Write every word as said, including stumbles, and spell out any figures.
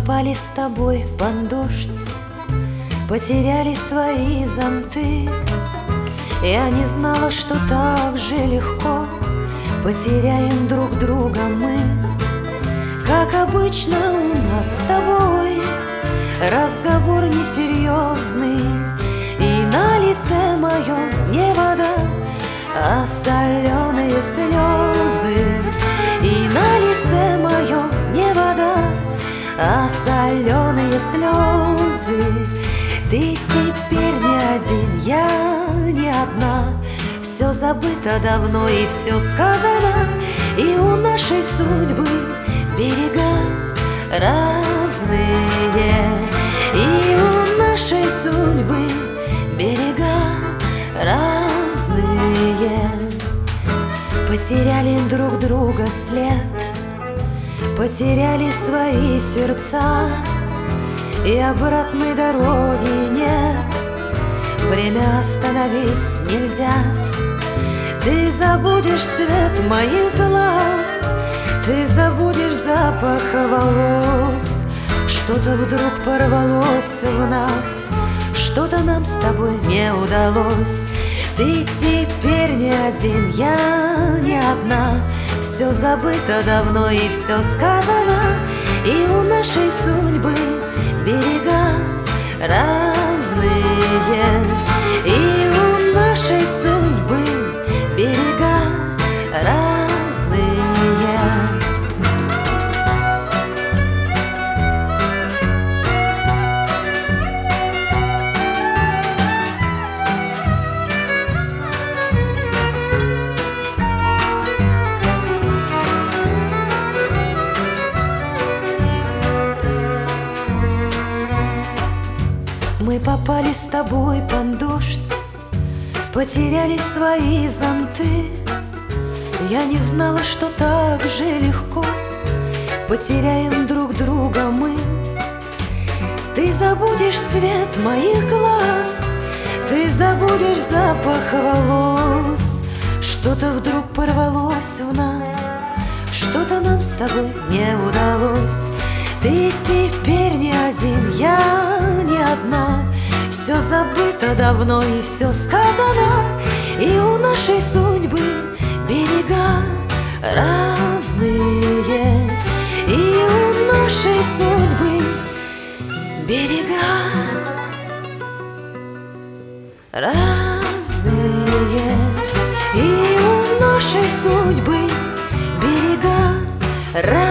попали с тобой под дождь, потеряли свои зонты. Я не знала, что так же легко потеряем друг друга мы. Как обычно у нас с тобой разговор несерьезный, и на лице моем не вода, а соленые слезы. И на лице моем не вода, а соленые слезы. Ты теперь не один, я не одна. Все забыто давно и все сказано, и у нашей судьбы берега разные, и у нашей судьбы берега разные. Потеряли друг друга след, потеряли свои сердца, и обратной дороги нет, время остановить нельзя. Ты забудешь цвет моих глаз, ты забудешь запах волос. Что-то вдруг порвалось в нас, что-то нам с тобой не удалось. Ты теперь не один, я не одна. Все забыто давно и все сказано, и у нашей судьбы берега разные, и у нашей судьбы берега разные. Мы попали с тобой под дождь, потеряли свои зонты. Я не знала, что так же легко потеряем друг друга мы. Ты забудешь цвет моих глаз, ты забудешь запах волос. Что-то вдруг порвалось в нас, что-то нам с тобой не удалось. Ты теперь не один, я не одна. Все забыто давно и все сказано, и у нашей судьбы берега разные, и у нашей судьбы берега разные, и у нашей судьбы берега разные.